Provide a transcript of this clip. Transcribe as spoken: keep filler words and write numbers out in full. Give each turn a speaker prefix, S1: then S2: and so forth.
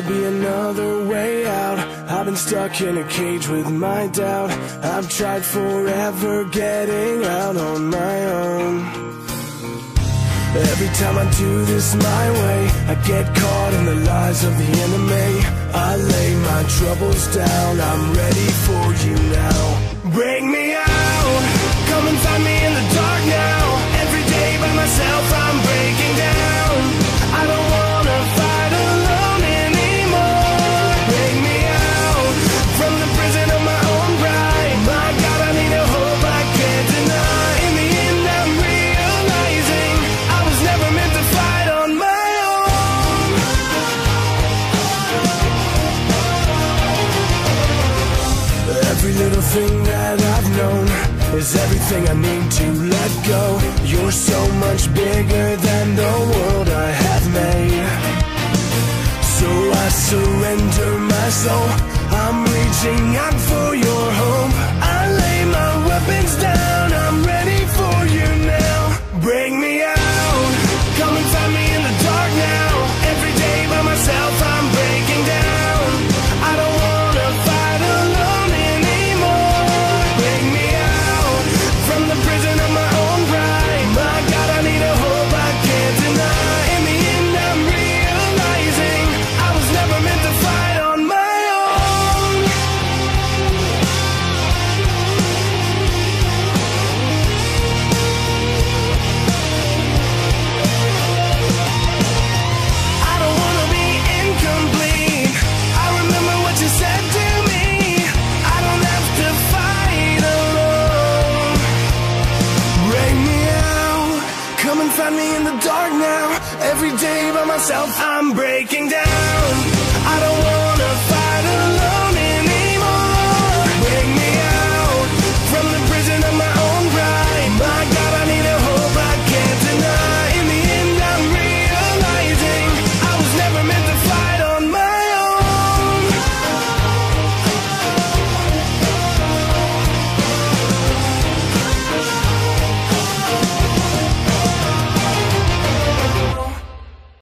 S1: be another way out. I've been stuck in a cage with my doubt. I've tried forever getting out on my own. Every time I do this my way, I get caught in the lies of the enemy. I lay my troubles down, I'm ready for you now. Bring me out, come and find me in the dark now. Every day by myself I'm breaking down. I don't wanna fight alone anymore. Bring me out from the prison of my own pride. My God, I need a hope I can't deny. In the end I'm realizing I was never meant to fight on my own. Every little thing that I've known is everything I need to let go. You're so much bigger than the world I have made. So I surrender my soul, I'm reaching out for your hope. I lay my weapons down, I'm ready for you now. Bring me out, come and find me in the dark now. Every day by myself I'm breaking down. I don't wanna fight alone anymore. Bring me out from the prison of my own pride. My God, I need a hope I can't deny. In the end I'm realizing I was never meant to fight on my own. I don't wanna be incomplete. I remember what you said to me. I don't have to fight alone. Bring me out, come and find me in the dark now. Every day by myself I'm breaking down.